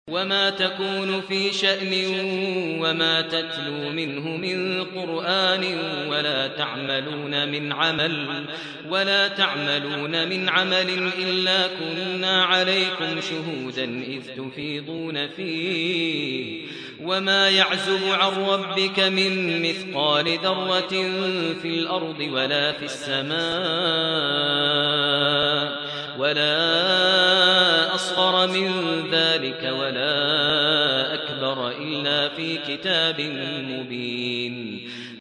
وما تكون في شأن وما تتلو منه من قرآن ولا تعملون من عمل إلا كنا عليكم شهودا إذ تفيضون فيه وما يعزب عن ربك من مثقال ذرة في الأرض ولا في السماء ولا أصغر من ذلك ولا أكبر إلا في كتاب مبين